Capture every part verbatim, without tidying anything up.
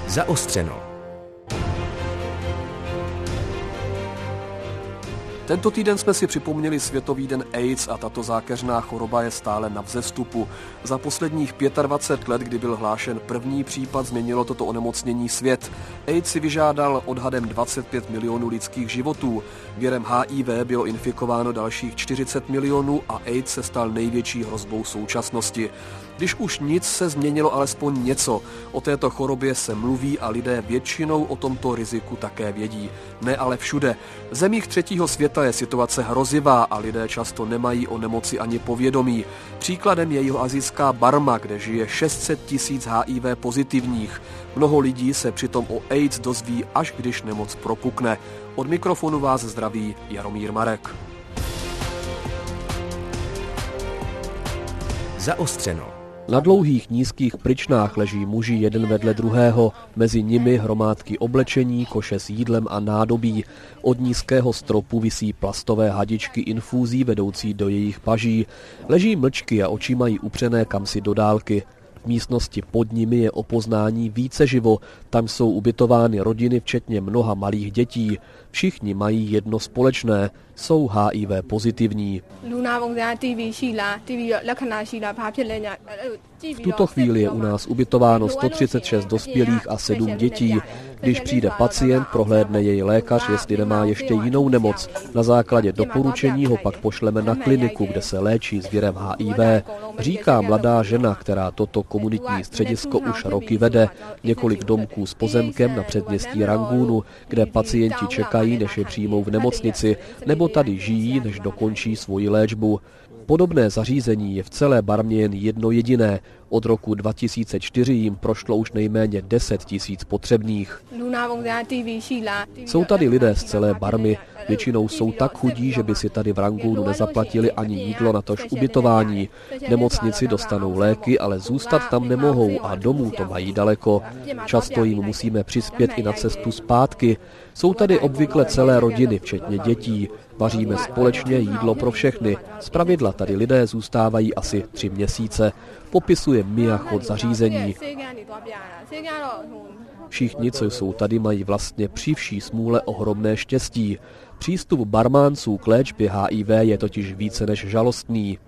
Zaostřeno. Tento týden jsme si připomněli Světový den AIDS a tato zákeřná choroba je stále na vzestupu. Za posledních dvacet pět let, kdy byl hlášen první případ, změnilo toto onemocnění svět. AIDS si vyžádal odhadem dvacet pět milionů lidských životů. Virem H I V bylo infikováno dalších čtyřicet milionů a AIDS se stal největší hrozbou současnosti. Když už nic, se změnilo alespoň něco. O této chorobě se mluví a lidé většinou o tomto riziku také vědí. Ne ale všude. V zemích třetího světa je situace hrozivá a lidé často nemají o nemoci ani povědomí. Příkladem je jihoasijská Barma, kde žije šest set tisíc H I V pozitivních. Mnoho lidí se přitom o AIDS dozví, až když nemoc propukne. Od mikrofonu vás zdraví Jaromír Marek. Zaostřeno. Na dlouhých nízkých pryčnách leží muži jeden vedle druhého, mezi nimi hromádky oblečení, koše s jídlem a nádobí. Od nízkého stropu visí plastové hadičky infúzí vedoucí do jejich paží. Leží mlčky a oči mají upřené kamsi do dálky. V místnosti pod nimi je o poznání více živo, tam jsou ubytovány rodiny včetně mnoha malých dětí. Všichni mají jedno společné, jsou H I V pozitivní. V tuto chvíli je u nás ubytováno sto třicet šest dospělých a sedm dětí. Když přijde pacient, prohlédne jej lékař, jestli nemá ještě jinou nemoc. Na základě doporučení ho pak pošleme na kliniku, kde se léčí s virem H I V. Říká mladá žena, která toto komunitní středisko už roky vede. Několik domků s pozemkem na předměstí Rangúnu, kde pacienti čekají, než je přijmou v nemocnici, nebo tady žijí, než dokončí svoji léčbu. Podobné zařízení je v celé Barmě jen jedno jediné. Od roku dva tisíce čtyři jim prošlo už nejméně deset tisíc potřebných. Jsou tady lidé z celé Barmy. Většinou jsou tak chudí, že by si tady v Rangúnu nezaplatili ani jídlo, natož ubytování. Nemocnici dostanou léky, ale zůstat tam nemohou a domů to mají daleko. Často jim musíme přispět i na cestu zpátky. Jsou tady obvykle celé rodiny, včetně dětí. Vaříme společně jídlo pro všechny. Zpravidla tady lidé zůstávají asi tři měsíce. Popisuje Mia chod zařízení. Všichni, co jsou tady, mají vlastně při vší smůle ohromné štěstí. Přístup Barmánců k léčbě H I V je totiž více než žalostný.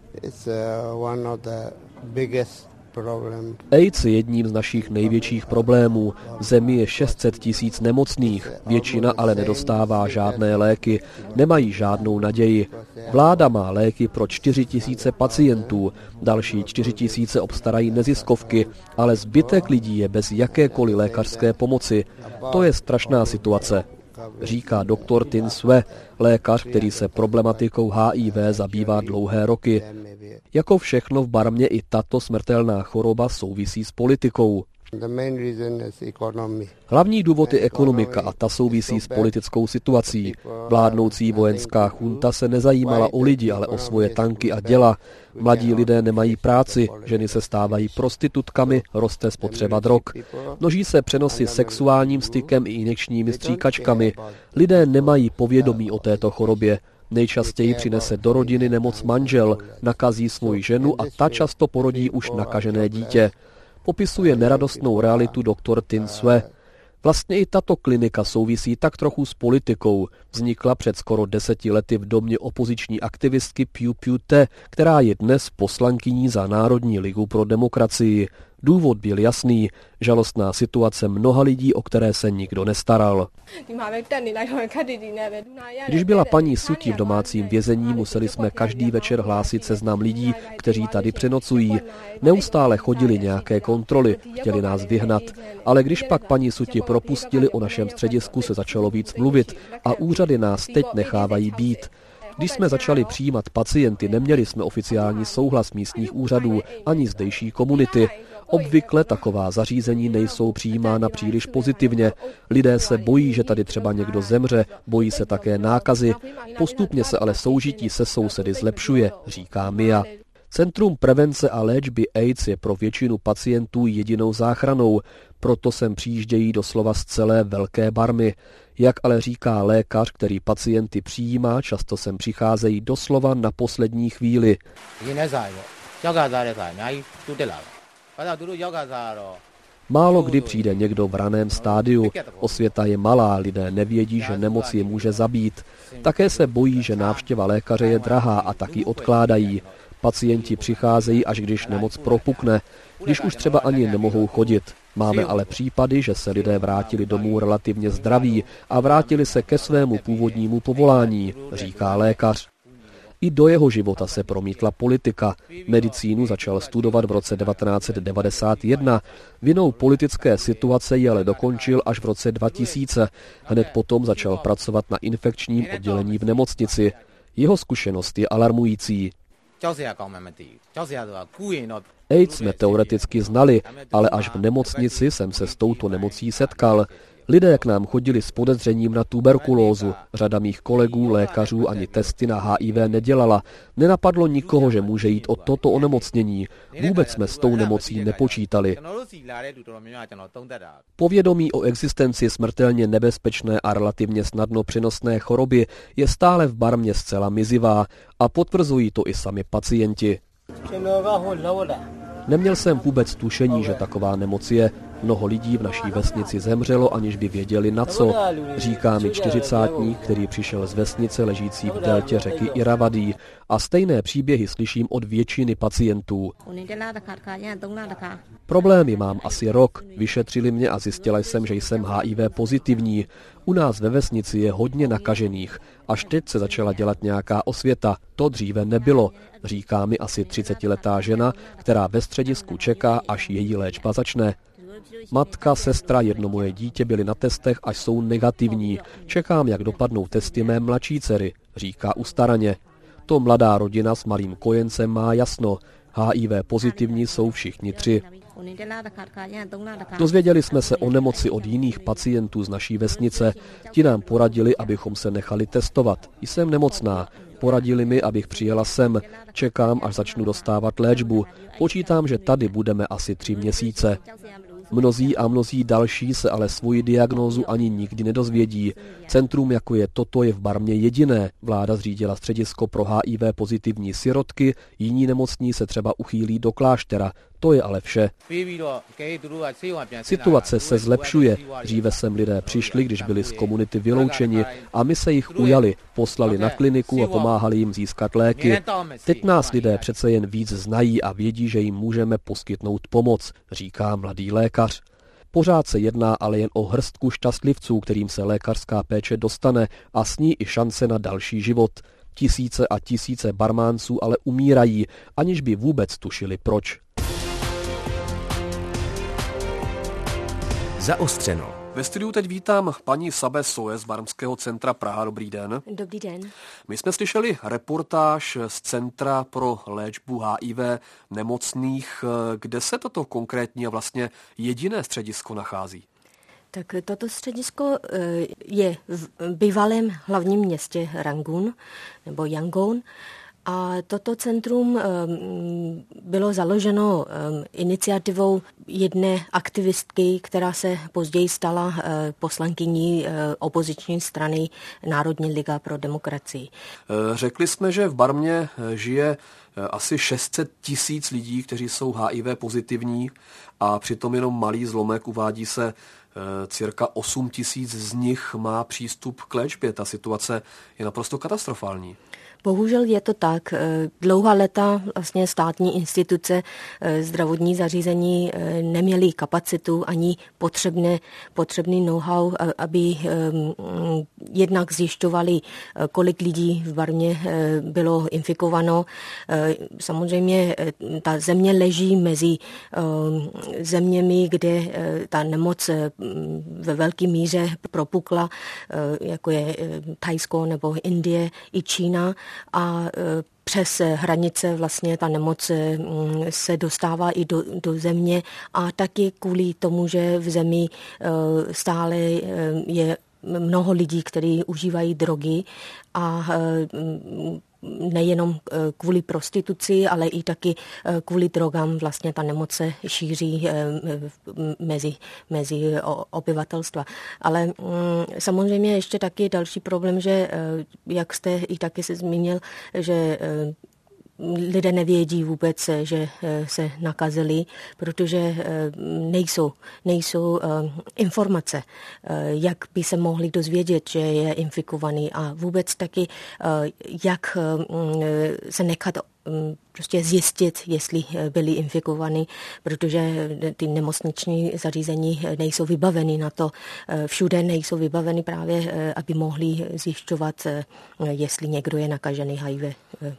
AIDS je jedním z našich největších problémů. V zemi je šest set tisíc nemocných, většina ale nedostává žádné léky, nemají žádnou naději. Vláda má léky pro čtyři tisíce pacientů, další čtyři tisíce obstarají neziskovky, ale zbytek lidí je bez jakékoliv lékařské pomoci. To je strašná situace, říká doktor Tin Sue, lékař, který se problematikou H I V zabývá dlouhé roky. Jako všechno v Barmě i tato smrtelná choroba souvisí s politikou. Hlavní důvod je ekonomika a ta souvisí s politickou situací. Vládnoucí vojenská chunta se nezajímala o lidi, ale o svoje tanky a děla. Mladí lidé nemají práci, ženy se stávají prostitutkami, roste spotřeba drog. Množí se přenosy sexuálním stykem i injekčními stříkačkami. Lidé nemají povědomí o této chorobě. Nejčastěji přinese do rodiny nemoc manžel, nakazí svoji ženu a ta často porodí už nakažené dítě. Popisuje neradostnou realitu doktor Tin Sue. Vlastně i tato klinika souvisí tak trochu s politikou. Vznikla před skoro deseti lety v domě opoziční aktivistky Piu Piu Te, která je dnes poslankyní za Národní ligu pro demokracii. Důvod byl jasný, žalostná situace mnoha lidí, o které se nikdo nestaral. Když byla paní Suti v domácím vězení, museli jsme každý večer hlásit seznam lidí, kteří tady přenocují. Neustále chodili nějaké kontroly, chtěli nás vyhnat, ale když pak paní Suti propustili, o našem středisku se začalo víc mluvit a úřady nás teď nechávají být. Když jsme začali přijímat pacienty, neměli jsme oficiální souhlas místních úřadů ani zdejší komunity. Obvykle taková zařízení nejsou přijímána příliš pozitivně. Lidé se bojí, že tady třeba někdo zemře, bojí se také nákazy. Postupně se ale soužití se sousedy zlepšuje, říká Mia. Centrum prevence a léčby AIDS je pro většinu pacientů jedinou záchranou, proto sem přijíždějí doslova z celé Velké Barmy. Jak ale říká lékař, který pacienty přijímá, často sem přicházejí doslova na poslední chvíli. Málo kdy přijde někdo v raném stádiu. Osvěta je malá, lidé nevědí, že nemoc je může zabít. Také se bojí, že návštěva lékaře je drahá a taky odkládají. Pacienti přicházejí, až když nemoc propukne, když už třeba ani nemohou chodit. Máme ale případy, že se lidé vrátili domů relativně zdraví a vrátili se ke svému původnímu povolání, říká lékař. I do jeho života se promítla politika. Medicínu začal studovat v roce devatenáct set devadesát jedna. Vinou politické situace ji ale dokončil až v roce dva tisíce. Hned potom začal pracovat na infekčním oddělení v nemocnici. Jeho zkušenost je alarmující. AIDS jsme teoreticky znali, ale až v nemocnici jsem se s touto nemocí setkal. Lidé k nám chodili s podezřením na tuberkulózu. Řada mých kolegů, lékařů ani testy na H I V nedělala. Nenapadlo nikoho, že může jít o toto onemocnění. Vůbec jsme s tou nemocí nepočítali. Povědomí o existenci smrtelně nebezpečné a relativně snadno přenosné choroby je stále v Barmě zcela mizivá a potvrzují to i sami pacienti. Neměl jsem vůbec tušení, že taková nemoc je. Mnoho lidí v naší vesnici zemřelo, aniž by věděli na co, říká mi čtyřicátník, který přišel z vesnice ležící v deltě řeky Irrawaddy. A stejné příběhy slyším od většiny pacientů. Problémy mám asi rok. Vyšetřili mě a zjistila jsem, že jsem H I V pozitivní. U nás ve vesnici je hodně nakažených. Až teď se začala dělat nějaká osvěta. To dříve nebylo, říká mi asi třicetiletá žena, která ve středisku čeká, až její léčba začne. Matka, sestra, jedno moje dítě byly na testech, až jsou negativní. Čekám, jak dopadnou testy mé mladší dcery, říká ustaraně. To mladá rodina s malým kojencem má jasno. H I V pozitivní jsou všichni tři. Dozvěděli jsme se o nemoci od jiných pacientů z naší vesnice. Ti nám poradili, abychom se nechali testovat. Jsem nemocná. Poradili mi, abych přijela sem. Čekám, až začnu dostávat léčbu. Počítám, že tady budeme asi tři měsíce. Mnozí a mnozí další se ale svoji diagnózu ani nikdy nedozvědí. Centrum, jako je toto, je v Barmě jediné. Vláda zřídila středisko pro H I V pozitivní sirotky, jiní nemocní se třeba uchýlí do kláštera. To je ale vše. Situace se zlepšuje. Dříve sem lidé přišli, když byli z komunity vyloučeni a my se jich ujali, poslali na kliniku a pomáhali jim získat léky. Teď nás lidé přece jen víc znají a vědí, že jim můžeme poskytnout pomoc, říká mladý lékař. Pořád se jedná ale jen o hrstku šťastlivců, kterým se lékařská péče dostane a s ní i šance na další život. Tisíce a tisíce Barmánců ale umírají, aniž by vůbec tušili proč. Zaostřeno. Ve studiu teď vítám paní Sabe Soe z Barmského centra Praha. Dobrý den. Dobrý den. My jsme slyšeli reportáž z Centra pro léčbu H I V nemocných. Kde se toto konkrétní a vlastně jediné středisko nachází? Tak toto středisko je v bývalém hlavním městě Rangun nebo Yangon. A toto centrum bylo založeno iniciativou jedné aktivistky, která se později stala poslankyní opoziční strany Národní liga pro demokracii. Řekli jsme, že v Barmě žije asi šest set tisíc lidí, kteří jsou H I V pozitivní a přitom jenom malý zlomek, uvádí se, cirka osm tisíc z nich má přístup k léčbě. Ta situace je naprosto katastrofální. Bohužel je to tak. Dlouhá léta vlastně státní instituce, zdravotní zařízení neměly kapacitu ani potřebné, potřebný know-how, aby jednak zjišťovali, kolik lidí v Barmě bylo infikováno. Samozřejmě ta země leží mezi zeměmi, kde ta nemoc ve velké míře propukla, jako je Thajsko nebo Indie i Čína. A přes hranice vlastně ta nemoc se dostává i do, do země a taky kvůli tomu, že v zemi stále je mnoho lidí, kteří užívají drogy a nejenom kvůli prostituci, ale i taky kvůli drogám vlastně ta nemoc se šíří mezi, mezi obyvatelstva. Ale samozřejmě ještě taky další problém, že jak jste i taky se zmínil, že lidé nevědí vůbec, že se nakazili, protože nejsou, nejsou informace, jak by se mohli dozvědět, že je infikovaný a vůbec taky, jak se nechat prostě zjistit, jestli byli infikovaní, protože ty nemocniční zařízení nejsou vybaveny na to. Všude nejsou vybaveny právě, aby mohli zjišťovat, jestli někdo je nakažený H I V.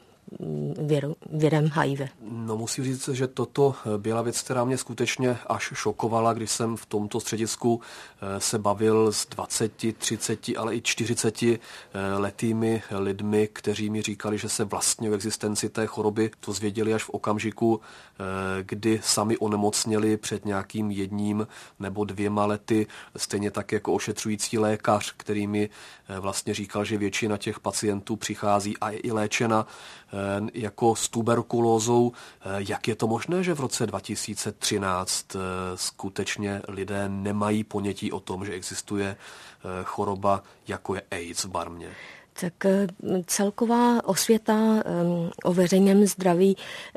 Virem H I V. No musím říct, že toto byla věc, která mě skutečně až šokovala, když jsem v tomto středisku se bavil s dvaceti, třiceti, ale i čtyřiceti letými lidmi, kteří mi říkali, že se vlastně o existenci té choroby dozvěděli až v okamžiku, kdy sami onemocněli před nějakým jedním nebo dvěma lety, stejně tak jako ošetřující lékař, který mi vlastně říkal, že většina těch pacientů přichází a je i léčena jako s tuberkulózou. Jak je to možné, že v roce dva tisíce třináct skutečně lidé nemají ponětí o tom, že existuje choroba, jako je AIDS v Barmě? Tak celková osvěta o veřejném zdraví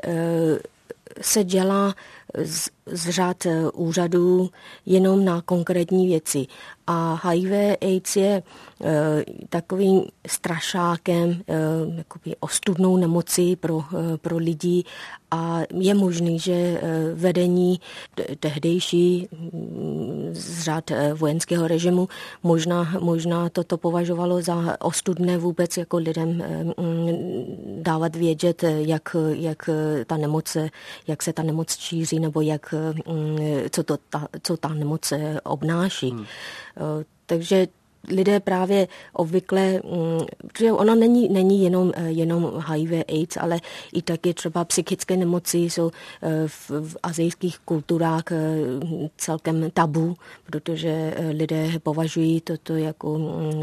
se dělá z, z řad úřadů jenom na konkrétní věci. A H I V AIDS je e, takovým strašákem, e, jakoby ostudnou nemocí pro, e, pro lidi a je možný, že e, vedení tehdejší z řad e, vojenského režimu možná, možná toto považovalo za ostudné vůbec jako lidem e, m, dávat vědět, jak, jak ta nemoc, jak se ta nemoc šíří nebo jak, m, co, to, ta, co ta nemoc obnáší. Hmm. Takže lidé právě obvykle, protože ona není, není jenom, jenom H I V AIDS, ale i taky třeba psychické nemoci jsou v, v asijských kulturách celkem tabu, protože lidé považují toto jako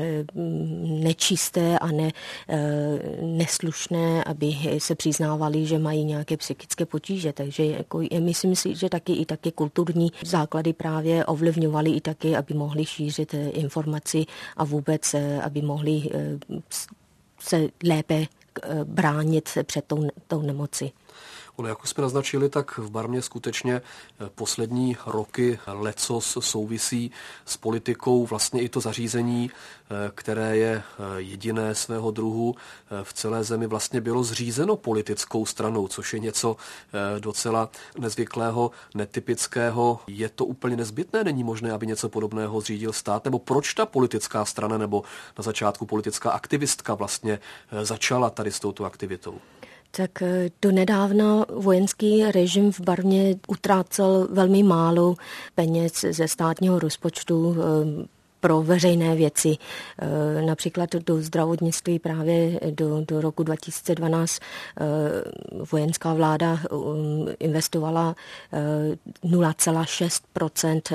nečisté a ne, neslušné, aby se přiznávali, že mají nějaké psychické potíže. Takže jako, myslím si, že taky i taky kulturní základy právě ovlivňovaly i taky, aby mohli šířit informaci a vůbec, aby mohli se lépe bránit před tou, tou nemoci. Ono, jako jsme naznačili, tak v Barmě skutečně poslední roky lecos souvisí s politikou. Vlastně i to zařízení, které je jediné svého druhu v celé zemi, vlastně bylo zřízeno politickou stranou, což je něco docela nezvyklého, netypického. Je to úplně nezbytné? Není možné, aby něco podobného zřídil stát? Nebo proč ta politická strana nebo na začátku politická aktivistka vlastně začala tady s touto aktivitou? Tak donedávna vojenský režim v Barmě utrácel velmi málo peněz ze státního rozpočtu pro veřejné věci. Například do zdravotnictví právě do, do roku dva tisíce dvanáct vojenská vláda investovala nula celá šest procenta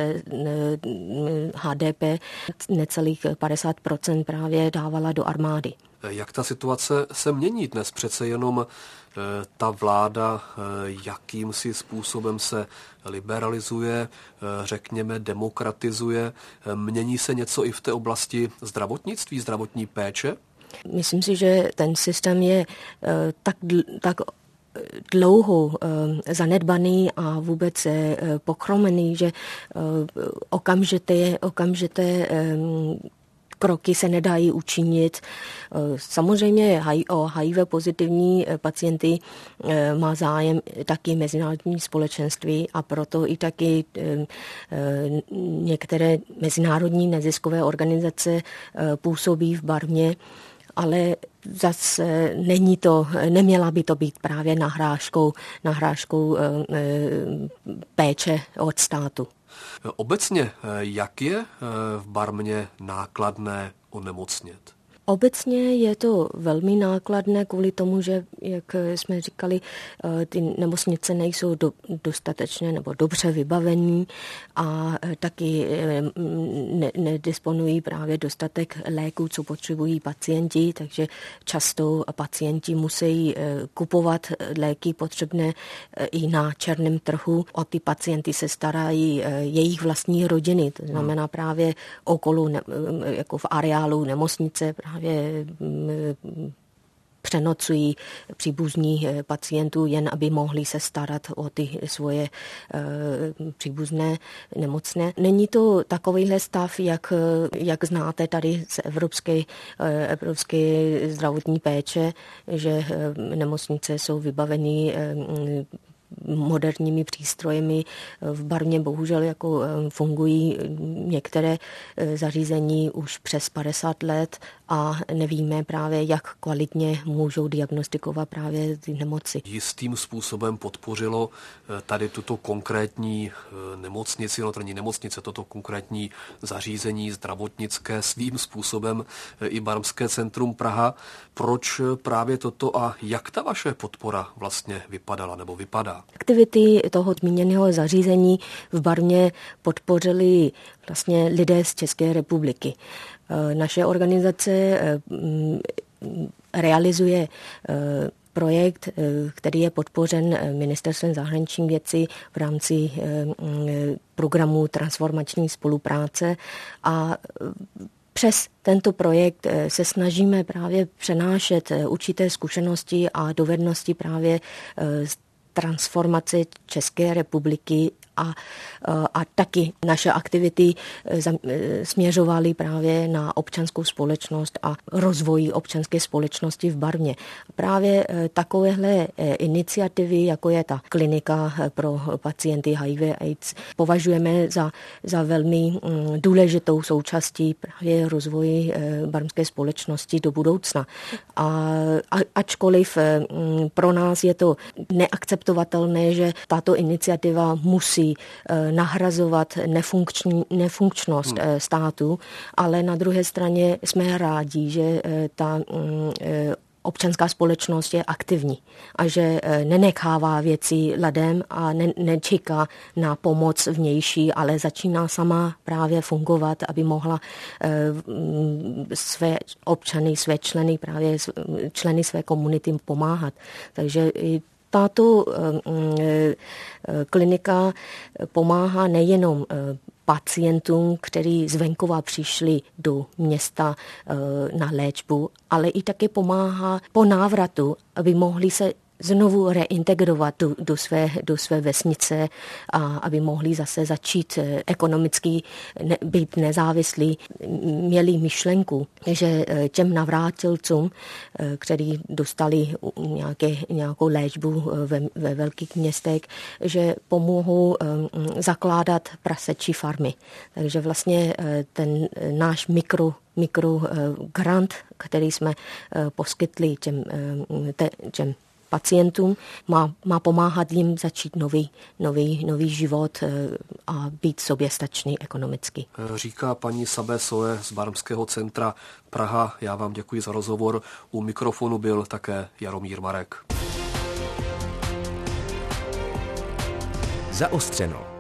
H D P, necelých padesát procent právě dávala do armády. Jak ta situace se mění dnes? Přece jenom ta vláda jakýmsi způsobem se liberalizuje, řekněme demokratizuje. Mění se něco i v té oblasti zdravotnictví, zdravotní péče? Myslím si, že ten systém je tak, tak dlouho zanedbaný a vůbec pochromený, že okamžité, okamžité kroky se nedají učinit. Samozřejmě o H I V pozitivní pacienty má zájem taky mezinárodní společenství a proto i taky některé mezinárodní neziskové organizace působí v Barmě, ale zase není to, neměla by to být právě nahrážkou, nahrážkou péče od státu. Obecně, jak je v Barmě nákladné onemocnět? Obecně je to velmi nákladné kvůli tomu, že, jak jsme říkali, ty nemocnice nejsou do, dostatečně nebo dobře vybavení a taky ne, nedisponují právě dostatek léků, co potřebují pacienti, takže často pacienti musí kupovat léky potřebné i na černém trhu. O ty pacienty se starají jejich vlastní rodiny, to znamená právě okolo, jako v areálu nemocnice, právě přenocují příbuzní pacientů, jen aby mohli se starat o ty svoje příbuzné nemocné. Není to takovýhle stav, jak, jak znáte tady z evropské, evropské zdravotní péče, že nemocnice jsou vybaveny moderními přístrojemi. V Barmě bohužel jako fungují některé zařízení už přes padesát let a nevíme právě, jak kvalitně můžou diagnostikovat právě ty nemoci. Jistým způsobem podpořilo tady tuto konkrétní nemocnici, no to není nemocnice, toto konkrétní zařízení zdravotnické svým způsobem i Barmské centrum Praha. Proč právě toto a jak ta vaše podpora vlastně vypadala nebo vypadá? Aktivity toho zmíněného zařízení v Barmě podpořili vlastně lidé z České republiky. Naše organizace realizuje projekt, který je podpořen Ministerstvem zahraničních věcí v rámci programu transformační spolupráce a přes tento projekt se snažíme právě přenášet určité zkušenosti a dovednosti právě z transformace České republiky a, a taky naše aktivity směřovaly právě na občanskou společnost a rozvoj občanské společnosti v Barmě. Právě takovéhle iniciativy, jako je ta klinika pro pacienty H I V AIDS, považujeme za, za velmi důležitou součástí právě rozvoji barmské společnosti do budoucna. A, a ačkoliv pro nás je to neakceptovatelné, že tato iniciativa musí nahrazovat nefunkční, nefunkčnost hmm. státu, ale na druhé straně jsme rádi, že ta občanská společnost je aktivní a že nenechává věci ladem a ne, nečeká na pomoc vnější, ale začíná sama právě fungovat, aby mohla své občany, své členy, právě členy své komunity pomáhat. Takže tato klinika pomáhá nejenom pacientům, kteří z venkova přišli do města na léčbu, ale i také pomáhá po návratu, aby mohli se znovu reintegrovat do, do, své, do své vesnice a aby mohli zase začít ekonomicky ne, být nezávislí. Měli myšlenku, že těm navrátilcům, kteří dostali nějaké, nějakou léčbu ve, ve velkých městech, že pomohou zakládat prasečí farmy. Takže vlastně ten náš mikro mikrogrant, který jsme poskytli těm, těm pacientům, má, má pomáhat jim začít nový, nový, nový život a být soběstačný ekonomicky. Říká paní Sabé Soe z Barmského centra Praha. Já vám děkuji za rozhovor. U mikrofonu byl také Jaromír Marek. Zaostřeno.